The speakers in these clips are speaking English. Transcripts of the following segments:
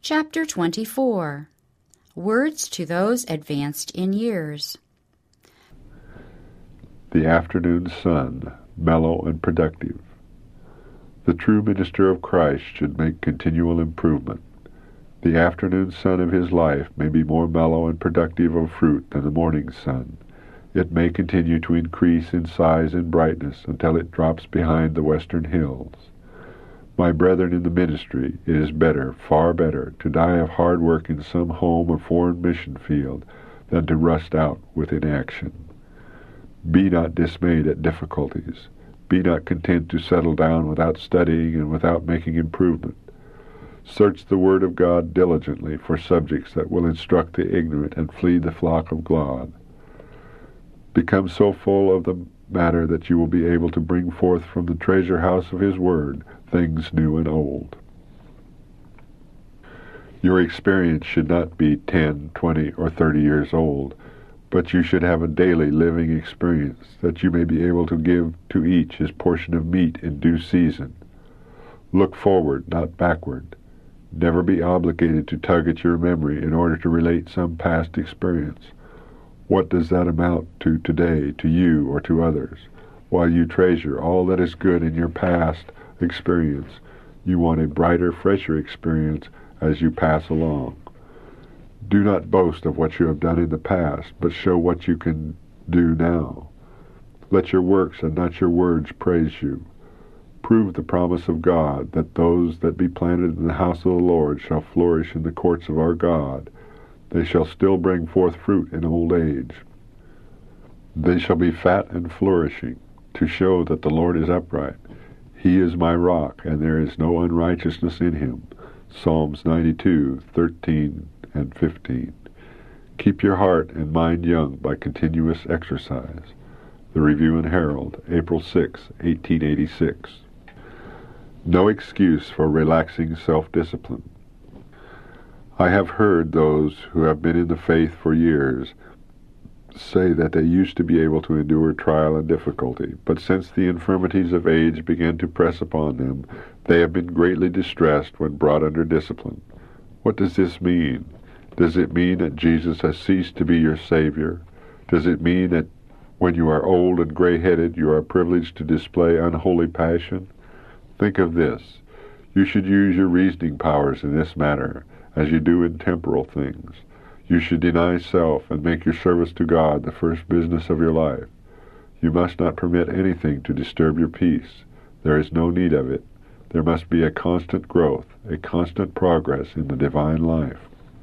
Chapter 24. Words to those advanced in years. The afternoon sun, mellow and productive. The true minister of Christ should make continual improvement. The afternoon sun of his life may be more mellow and productive of fruit than the morning sun. It may continue to increase in size and brightness until it drops behind the western hills. My brethren in the ministry, it is better, far better, to die of hard work in some home or foreign mission field than to rust out with inaction. Be not dismayed at difficulties. Be not content to settle down without studying and without making improvement. Search the Word of God diligently for subjects that will instruct the ignorant and flee the flock of God. Become so full of the matter that you will be able to bring forth from the treasure house of His Word things new and old. Your experience should not be 10, 20, or 30 years old, but you should have a daily living experience that you may be able to give to each his portion of meat in due season. Look forward, not backward. Never be obligated to tug at your memory in order to relate some past experience. What does that amount to today, to you or to others? While you treasure all that is good in your past experience, you want a brighter, fresher experience as you pass along. Do not boast of what you have done in the past, but show what you can do now. Let your works and not your words praise you. Prove the promise of God that those that be planted in the house of the Lord shall flourish in the courts of our God. They shall still bring forth fruit in old age. They shall be fat and flourishing, to show that the Lord is upright. He is my rock, and there is no unrighteousness in him. Psalms 92, 13 and 15. Keep your heart and mind young by continuous exercise. The Review and Herald, April 6, 1886. No excuse for relaxing self-discipline. I have heard those who have been in the faith for years say that they used to be able to endure trial and difficulty, but since the infirmities of age began to press upon them, they have been greatly distressed when brought under discipline. What does this mean? Does it mean that Jesus has ceased to be your Savior? Does it mean that when you are old and gray-headed, you are privileged to display unholy passion? Think of this. You should use your reasoning powers in this matter, as you do in temporal things. You should deny self and make your service to God the first business of your life. You must not permit anything to disturb your peace. There is no need of it. There must be a constant growth, a constant progress in the divine life.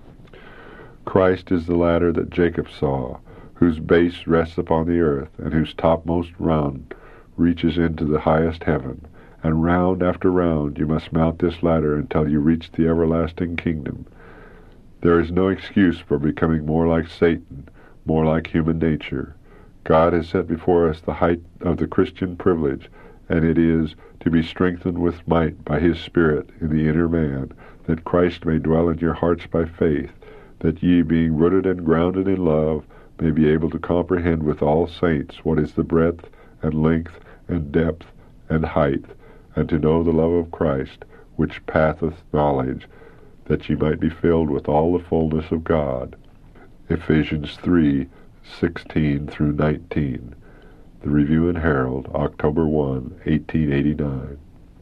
Christ is the ladder that Jacob saw, whose base rests upon the earth, and whose topmost round reaches into the highest heaven. And round after round you must mount this ladder until you reach the everlasting kingdom. There is no excuse for becoming more like Satan, more like human nature. God has set before us the height of the Christian privilege, and it is to be strengthened with might by His Spirit in the inner man, that Christ may dwell in your hearts by faith, that ye, being rooted and grounded in love, may be able to comprehend with all saints what is the breadth and length and depth and height, and to know the love of Christ, which passeth knowledge, that ye might be filled with all the fullness of God. Ephesians 3, 16 through 19. The Review and Herald, October 1, 1889.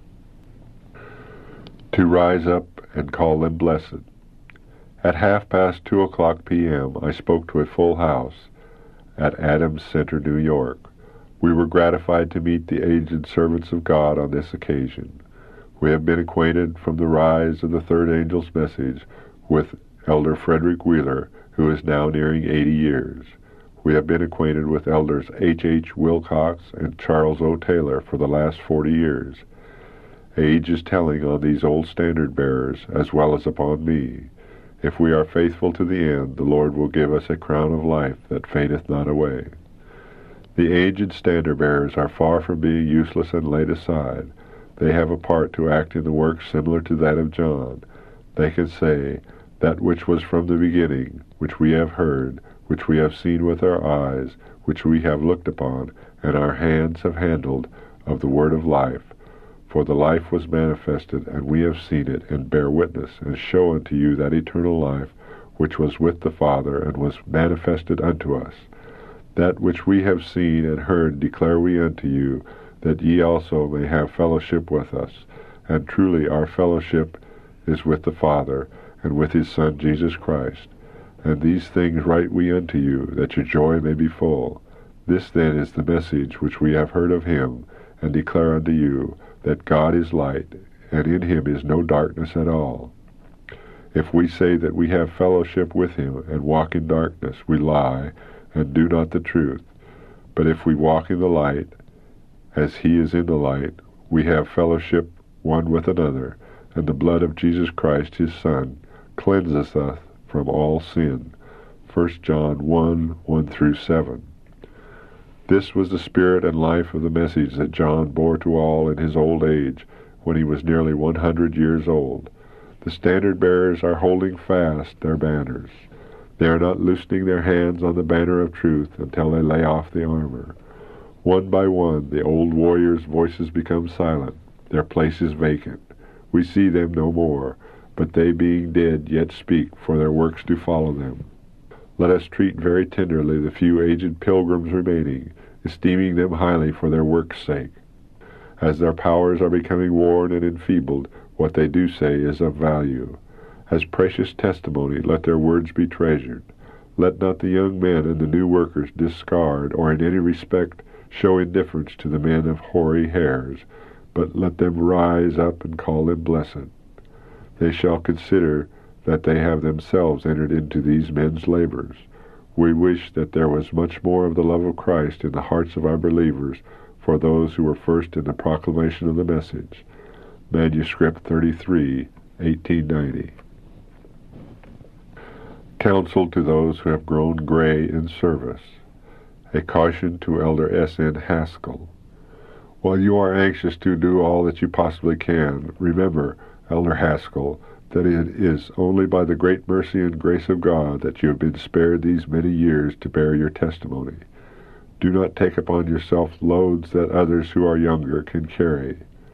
To rise up and call them blessed. At 2:30 p.m. I spoke to a full house at Adams Center, New York. We were gratified to meet the aged servants of God on this occasion. We have been acquainted from the rise of the third angel's message with Elder Frederick Wheeler, who is now nearing 80 years. We have been acquainted with Elders H. H. Wilcox and Charles O. Taylor for the last 40 years. Age is telling on these old standard-bearers as well as upon me. If we are faithful to the end, the Lord will give us a crown of life that fadeth not away. The aged standard-bearers are far from being useless and laid aside. They have a part to act in the work similar to that of John. They can say, that which was from the beginning, which we have heard, which we have seen with our eyes, which we have looked upon, and our hands have handled, of the word of life. For the life was manifested, and we have seen it, and bear witness, and show unto you that eternal life, which was with the Father, and was manifested unto us. That which we have seen and heard declare we unto you, that ye also may have fellowship with us. And truly our fellowship is with the Father, and with his Son Jesus Christ. And these things write we unto you, that your joy may be full. This then is the message which we have heard of him, and declare unto you, that God is light, and in him is no darkness at all. If we say that we have fellowship with him, and walk in darkness, we lie, and do not the truth. But if we walk in the light, as he is in the light, we have fellowship one with another, and the blood of Jesus Christ his Son cleanseth us from all sin. 1 John 1:1-7. This was the spirit and life of the message that John bore to all in his old age, when he was nearly 100 years old. The standard-bearers are holding fast their banners. They are not loosening their hands on the banner of truth until they lay off the armor. One by one, the old warriors' voices become silent. Their place is vacant. We see them no more, but they being dead yet speak, for their works do follow them. Let us treat very tenderly the few aged pilgrims remaining, esteeming them highly for their work's sake. As their powers are becoming worn and enfeebled, what they do say is of value. As precious testimony, let their words be treasured. Let not the young men and the new workers discard or in any respect show indifference to the men of hoary hairs, but let them rise up and call them blessed. They shall consider that they have themselves entered into these men's labors. We wish that there was much more of the love of Christ in the hearts of our believers for those who were first in the proclamation of the message. Manuscript 33, 1890. Counsel to those who have grown gray in service. A caution to Elder S.N. Haskell. While you are anxious to do all that you possibly can, remember, Elder Haskell, that it is only by the great mercy and grace of God that you have been spared these many years to bear your testimony. Do not take upon yourself loads that others who are younger can carry.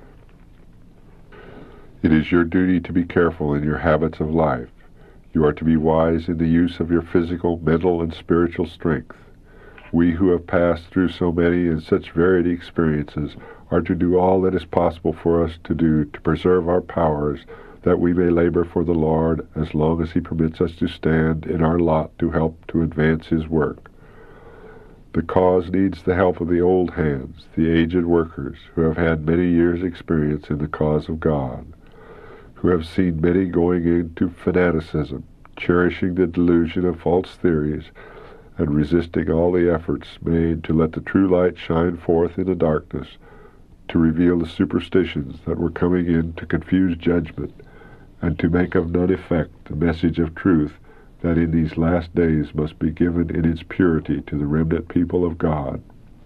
It is your duty to be careful in your habits of life. You are to be wise in the use of your physical, mental, and spiritual strength. We who have passed through so many and such varied experiences are to do all that is possible for us to do to preserve our powers, that we may labor for the Lord as long as he permits us to stand in our lot to help to advance his work. The cause needs the help of the old hands, the aged workers, who have had many years' experience in the cause of God, who have seen many going into fanaticism, cherishing the delusion of false theories, and resisting all the efforts made to let the true light shine forth in the darkness, to reveal the superstitions that were coming in to confuse judgment, and to make of none effect the message of truth that in these last days must be given in its purity to the remnant people of God.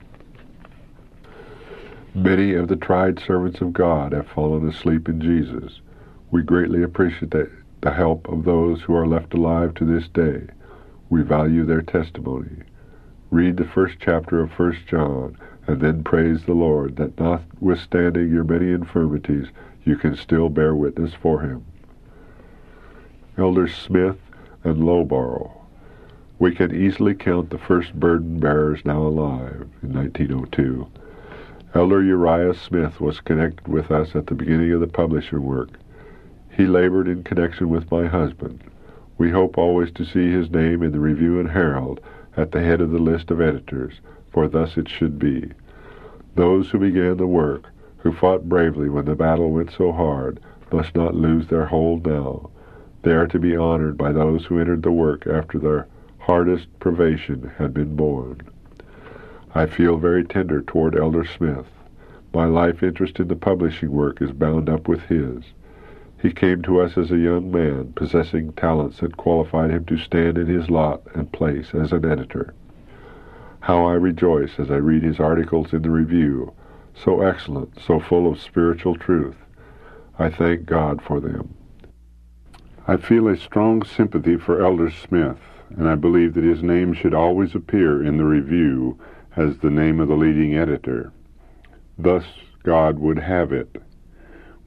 Many of the tried servants of God have fallen asleep in Jesus. We greatly appreciate the help of those who are left alive to this day. We value their testimony. Read the first chapter of 1 John, and then praise the Lord that notwithstanding your many infirmities, you can still bear witness for him. Elders Smith and Lowborough. We can easily count the first burden bearers now alive in 1902. Elder Uriah Smith was connected with us at the beginning of the publishing work. He labored in connection with my husband. We hope always to see his name in the Review and Herald at the head of the list of editors, for thus it should be. Those who began the work, who fought bravely when the battle went so hard, must not lose their hold now. They are to be honored by those who entered the work after their hardest privation had been borne. I feel very tender toward Elder Smith. My life interest in the publishing work is bound up with his. He came to us as a young man, possessing talents that qualified him to stand in his lot and place as an editor. How I rejoice as I read his articles in the Review, so excellent, so full of spiritual truth. I thank God for them. I feel a strong sympathy for Elder Smith, and I believe that his name should always appear in the Review as the name of the leading editor. Thus God would have it.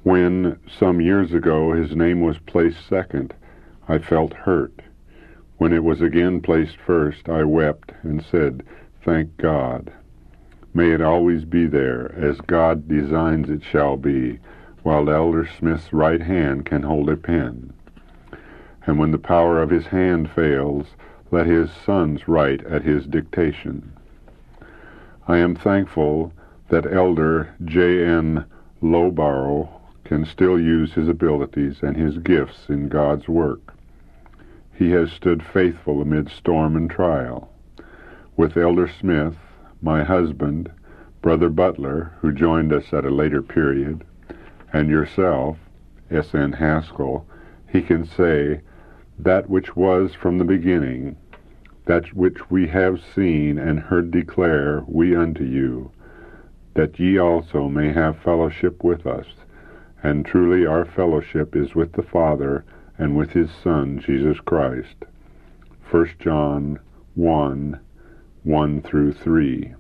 When, some years ago, his name was placed second, I felt hurt. When it was again placed first, I wept and said, "Thank God." May it always be there, as God designs it shall be, while Elder Smith's right hand can hold a pen. And when the power of his hand fails, let his sons write at his dictation. I am thankful that Elder J.N. Lowborough can still use his abilities and his gifts in God's work. He has stood faithful amid storm and trial. With Elder Smith, my husband, Brother Butler, who joined us at a later period, and yourself, S.N. Haskell, he can say, "That which was from the beginning, that which we have seen and heard declare we unto you, that ye also may have fellowship with us. And truly our fellowship is with the Father and with his Son, Jesus Christ." 1 John 1, 1 through 3.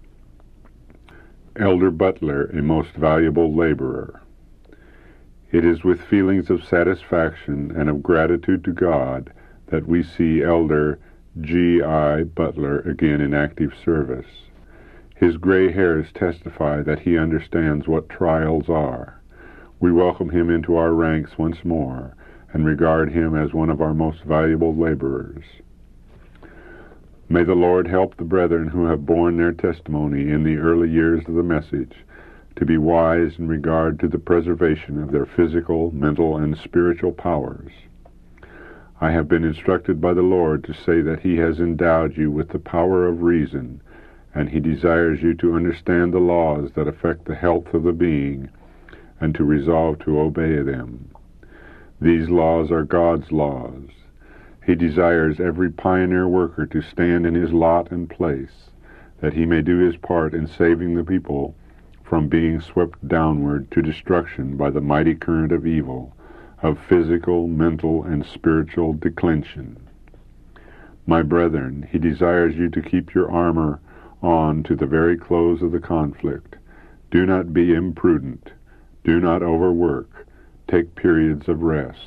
Elder Butler, a most valuable laborer. It is with feelings of satisfaction and of gratitude to God that we see Elder G.I. Butler again in active service. His gray hairs testify that he understands what trials are. We welcome him into our ranks once more and regard him as one of our most valuable laborers. May the Lord help the brethren who have borne their testimony in the early years of the message to be wise in regard to the preservation of their physical, mental, and spiritual powers. I have been instructed by the Lord to say that he has endowed you with the power of reason, and he desires you to understand the laws that affect the health of the being and to resolve to obey them. These laws are God's laws. He desires every pioneer worker to stand in his lot and place, that he may do his part in saving the people from being swept downward to destruction by the mighty current of evil, of physical, mental, and spiritual declension. My brethren, he desires you to keep your armor on to the very close of the conflict. Do not be imprudent. Do not overwork. Take periods of rest.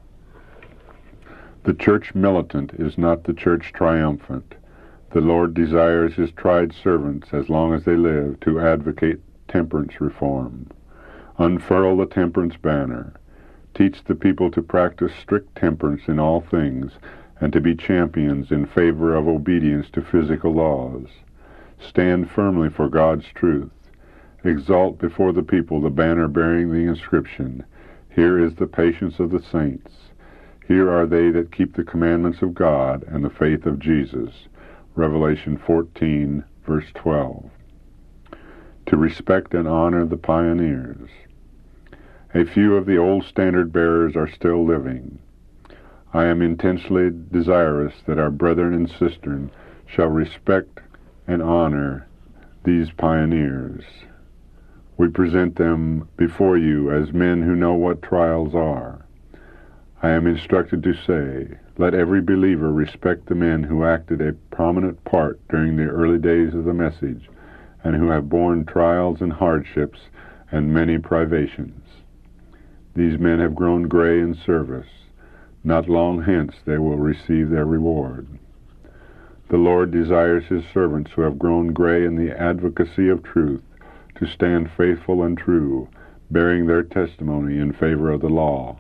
The church militant is not the church triumphant. The Lord desires his tried servants, as long as they live, to advocate temperance reform. Unfurl the temperance banner. Teach the people to practice strict temperance in all things, and to be champions in favor of obedience to physical laws. Stand firmly for God's truth. Exalt before the people the banner bearing the inscription, "Here is the patience of the saints. Here are they that keep the commandments of God and the faith of Jesus." Revelation 14, verse 12. To respect and honor the pioneers. A few of the old standard bearers are still living. I am intensely desirous that our brethren and sisters shall respect and honor these pioneers. We present them before you as men who know what trials are. I am instructed to say, let every believer respect the men who acted a prominent part during the early days of the message, and who have borne trials and hardships and many privations. These men have grown gray in service. Not long hence they will receive their reward. The Lord desires his servants who have grown gray in the advocacy of truth to stand faithful and true, bearing their testimony in favor of the law.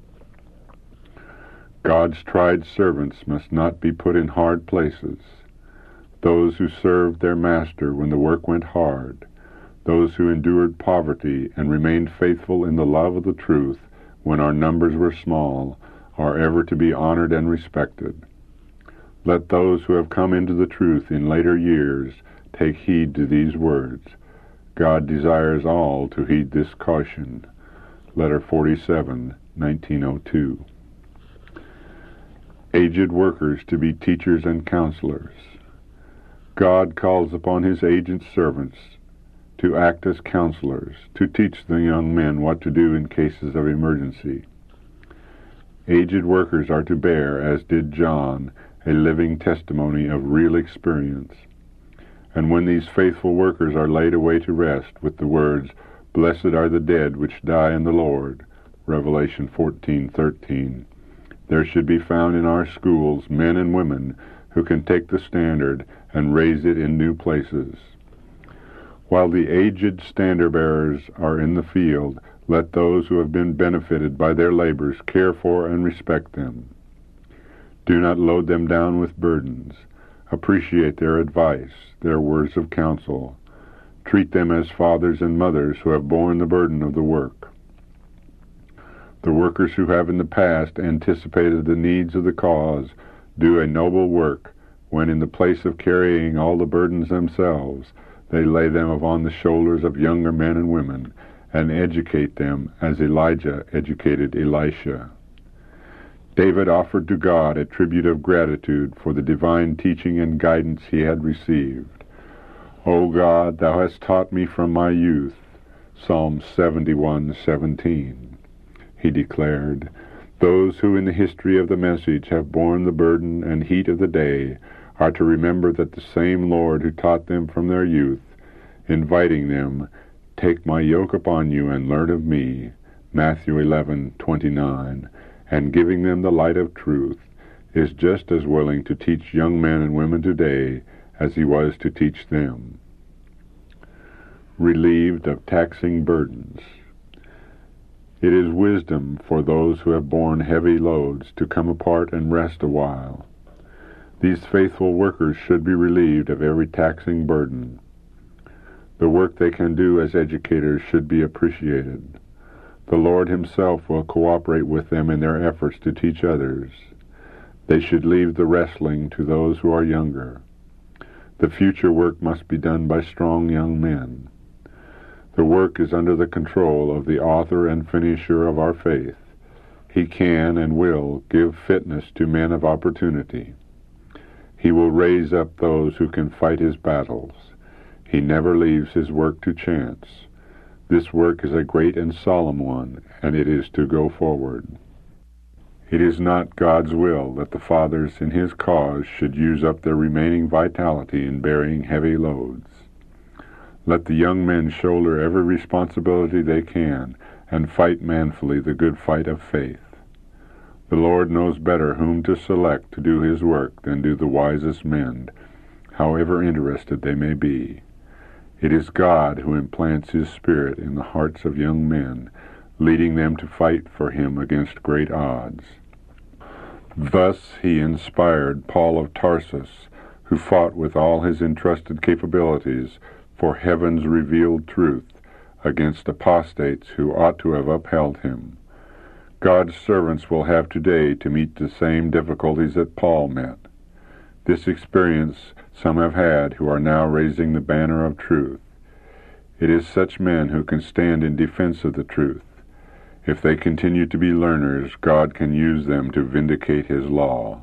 God's tried servants must not be put in hard places. Those who served their master when the work went hard, those who endured poverty and remained faithful in the love of the truth when our numbers were small, are ever to be honored and respected. Let those who have come into the truth in later years take heed to these words. God desires all to heed this caution. Letter 47, 1902. Aged workers to be teachers and counselors. God calls upon his aged servants to act as counselors, to teach the young men what to do in cases of emergency. Aged workers are to bear, as did John, a living testimony of real experience. And when these faithful workers are laid away to rest with the words, Blessed are the dead which die in the Lord. Revelation 14:13. There should be found in our schools men and women who can take the standard and raise it in new places. While the aged standard-bearers are in the field, let those who have been benefited by their labors care for and respect them. Do not load them down with burdens. Appreciate their advice, their words of counsel. Treat them as fathers and mothers who have borne the burden of the work. The workers who have in the past anticipated the needs of the cause do a noble work when, in the place of carrying all the burdens themselves, they lay them upon the shoulders of younger men and women and educate them as Elijah educated Elisha. David offered to God a tribute of gratitude for the divine teaching and guidance he had received. O God, thou hast taught me from my youth. Psalm 71:17. He declared, those who in the history of the message have borne the burden and heat of the day are to remember that the same Lord who taught them from their youth, inviting them, take my yoke upon you and learn of me, Matthew 11:29, and giving them the light of truth, is just as willing to teach young men and women today as he was to teach them. Relieved of taxing burdens. It is wisdom for those who have borne heavy loads to come apart and rest a while. These faithful workers should be relieved of every taxing burden. The work they can do as educators should be appreciated. The Lord himself will cooperate with them in their efforts to teach others. They should leave the wrestling to those who are younger. The future work must be done by strong young men. The work is under the control of the author and finisher of our faith. He can and will give fitness to men of opportunity. He will raise up those who can fight his battles. He never leaves his work to chance. This work is a great and solemn one, and it is to go forward. It is not God's will that the fathers in his cause should use up their remaining vitality in bearing heavy loads. Let the young men shoulder every responsibility they can and fight manfully the good fight of faith. The Lord knows better whom to select to do his work than do the wisest men, however interested they may be. It is God who implants his Spirit in the hearts of young men, leading them to fight for him against great odds. Thus he inspired Paul of Tarsus, who fought with all his entrusted capabilities for heaven's revealed truth against apostates who ought to have upheld him. God's servants will have today to meet the same difficulties that Paul met. This experience some have had who are now raising the banner of truth. It is such men who can stand in defense of the truth. If they continue to be learners, God can use them to vindicate his law.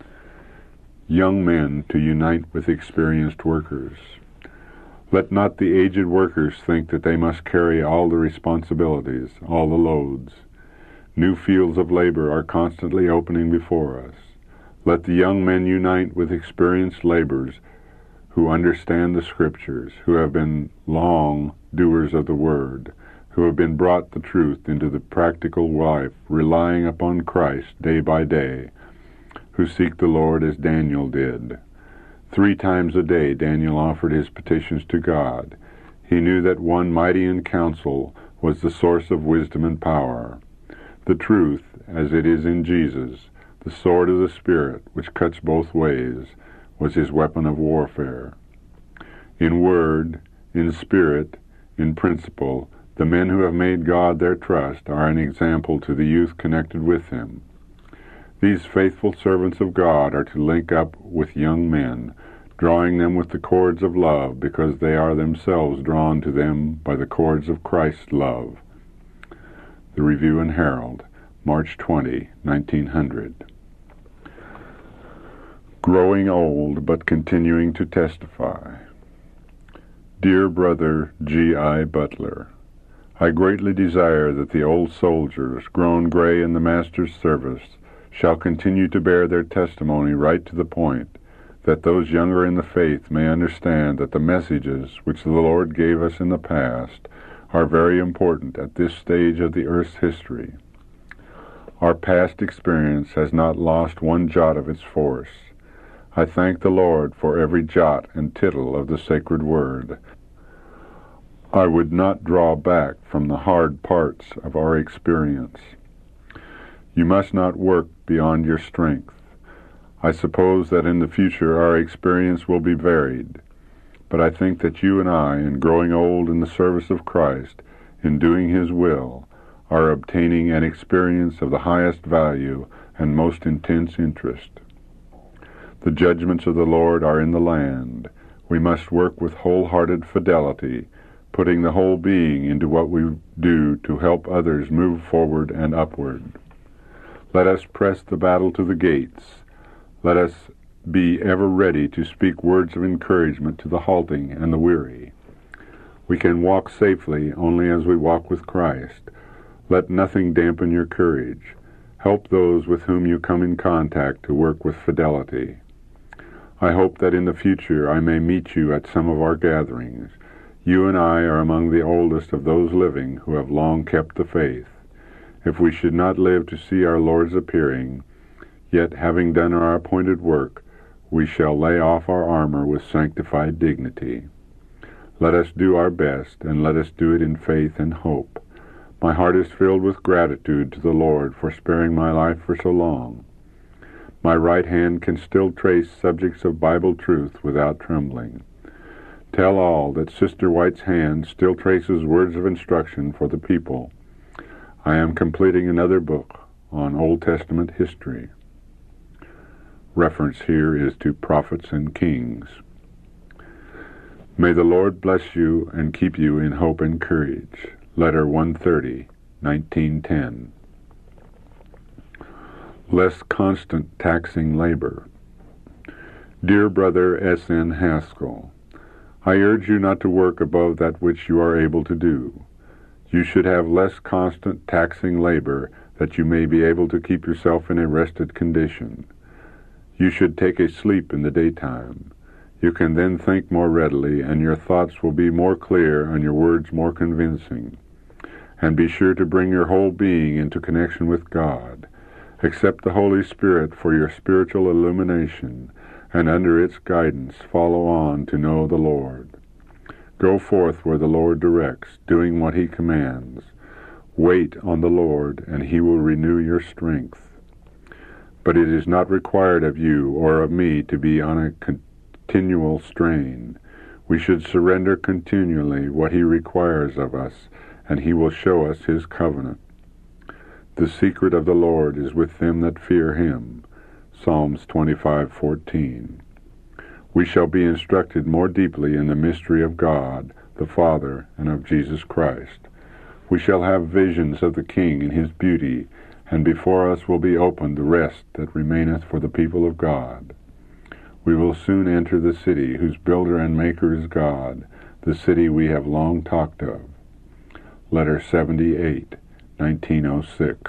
Young men to unite with experienced workers. Let not the aged workers think that they must carry all the responsibilities, all the loads. New fields of labor are constantly opening before us. Let the young men unite with experienced laborers who understand the Scriptures, who have been long doers of the Word, who have been brought the truth into the practical life, relying upon Christ day by day, who seek the Lord as Daniel did. 3 times a day Daniel offered his petitions to God. He knew that one mighty in counsel was the source of wisdom and power. The truth, as it is in Jesus, the sword of the Spirit, which cuts both ways, was his weapon of warfare. In word, in spirit, in principle, the men who have made God their trust are an example to the youth connected with him. These faithful servants of God are to link up with young men, drawing them with the cords of love, because they are themselves drawn to them by the cords of Christ's love. The Review and Herald, March 20, 1900. Growing old but continuing to testify. Dear Brother G.I. Butler, I greatly desire that the old soldiers, grown gray in the Master's service, shall continue to bear their testimony right to the point, that those younger in the faith may understand that the messages which the Lord gave us in the past are very important at this stage of the earth's history. Our past experience has not lost one jot of its force. I thank the Lord for every jot and tittle of the sacred word. I would not draw back from the hard parts of our experience. You must not work beyond your strength. I suppose that in the future our experience will be varied, but I think that you and I, in growing old in the service of Christ, in doing His will, are obtaining an experience of the highest value and most intense interest. The judgments of the Lord are in the land. We must work with wholehearted fidelity, putting the whole being into what we do to help others move forward and upward. Let us press the battle to the gates. Let us be ever ready to speak words of encouragement to the halting and the weary. We can walk safely only as we walk with Christ. Let nothing dampen your courage. Help those with whom you come in contact to work with fidelity. I hope that in the future I may meet you at some of our gatherings. You and I are among the oldest of those living who have long kept the faith. If we should not live to see our Lord's appearing, yet having done our appointed work, we shall lay off our armor with sanctified dignity. Let us do our best, and let us do it in faith and hope. My heart is filled with gratitude to the Lord for sparing my life for so long. My right hand can still trace subjects of Bible truth without trembling. Tell all that Sister White's hand still traces words of instruction for the people. I am completing another book on Old Testament history. Reference here is to Prophets and Kings. May the Lord bless you and keep you in hope and courage. Letter 130, 1910. Less constant taxing labor. Dear Brother S. N. Haskell, I urge you not to work above that which you are able to do. You should have less constant taxing labor, that you may be able to keep yourself in a rested condition. You should take a sleep in the daytime. You can then think more readily, and your thoughts will be more clear and your words more convincing. And be sure to bring your whole being into connection with God. Accept the Holy Spirit for your spiritual illumination, and under its guidance follow on to know the Lord. Go forth where the Lord directs, doing what He commands. Wait on the Lord, and He will renew your strength. But it is not required of you or of me to be on a continual strain. We should surrender continually what He requires of us, and He will show us His covenant. The secret of the Lord is with them that fear Him. Psalms 25:14. We shall be instructed more deeply in the mystery of God, the Father, and of Jesus Christ. We shall have visions of the King in His beauty, and before us will be opened the rest that remaineth for the people of God. We will soon enter the city whose builder and maker is God, the city we have long talked of. Letter 78, 1906.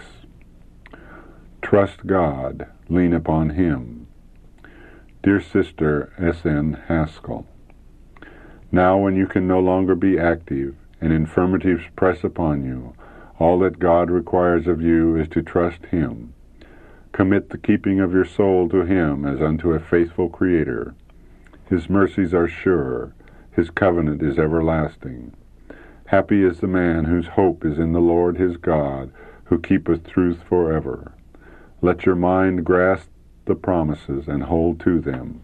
Trust God, lean upon Him. Dear Sister S. N. Haskell, now when you can no longer be active, and infirmities press upon you, all that God requires of you is to trust Him. Commit the keeping of your soul to Him as unto a faithful Creator. His mercies are sure, His covenant is everlasting. Happy is the man whose hope is in the Lord his God, who keepeth truth forever. Let your mind grasp the promises and hold to them.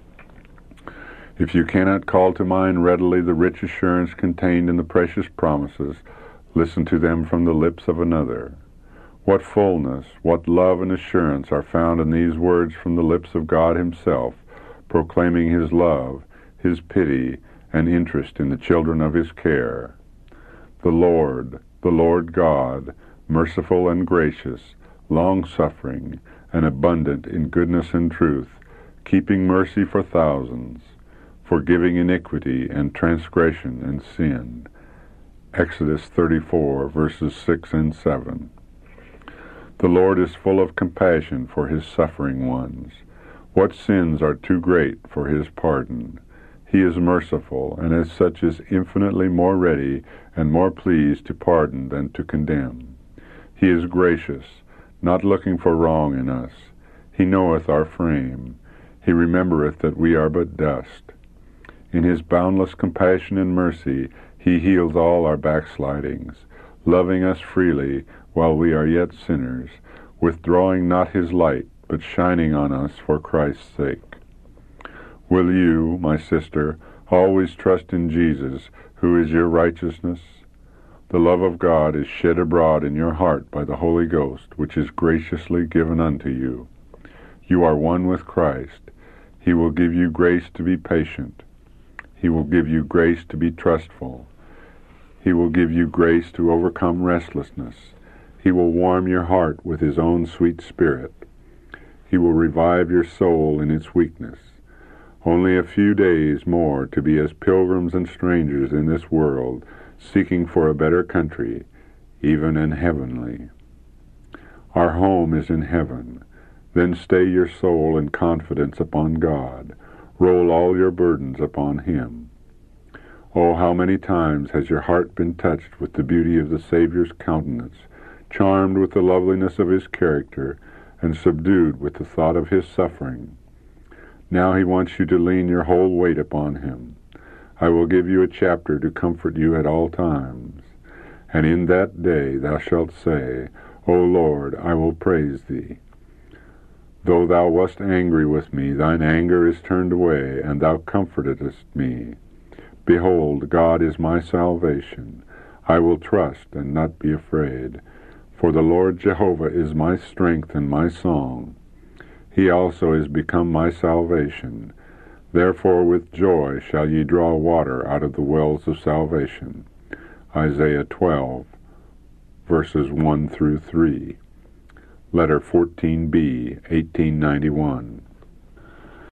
If you cannot call to mind readily the rich assurance contained in the precious promises, listen to them from the lips of another. What fullness, what love and assurance are found in these words from the lips of God Himself, proclaiming His love, His pity, and interest in the children of His care. The Lord God, merciful and gracious, long-suffering, and abundant in goodness and truth, keeping mercy for thousands, forgiving iniquity and transgression and sin. Exodus 34, verses 6 and 7. The Lord is full of compassion for His suffering ones. What sins are too great for His pardon? He is merciful, and as such is infinitely more ready and more pleased to pardon than to condemn. He is gracious, not looking for wrong in us. He knoweth our frame. He remembereth that we are but dust. In his boundless compassion and mercy he heals all our backslidings, loving us freely while we are yet sinners, withdrawing not his light, but shining on us for Christ's sake. Will you, my sister, always trust in Jesus, who is your righteousness? The love of God is shed abroad in your heart by the Holy Ghost, which is graciously given unto you. You are one with Christ. He will give you grace to be patient. He will give you grace to be trustful. He will give you grace to overcome restlessness. He will warm your heart with his own sweet spirit. He will revive your soul in its weakness. Only a few days more to be as pilgrims and strangers in this world, seeking for a better country, even an heavenly. Our home is in heaven. Then stay your soul in confidence upon God. Roll all your burdens upon him. Oh, how many times has your heart been touched with the beauty of the Savior's countenance, charmed with the loveliness of his character, and subdued with the thought of his suffering. Now he wants you to lean your whole weight upon him. I will give you a chapter to comfort you at all times. And in that day thou shalt say, O Lord, I will praise thee. Though thou wast angry with me, thine anger is turned away, and thou comfortedst me. Behold, God is my salvation. I will trust and not be afraid. For the Lord Jehovah is my strength and my song. He also is become my salvation. Therefore with joy shall ye draw water out of the wells of salvation. Isaiah 12, verses 1 through 3. Letter 14B, 1891.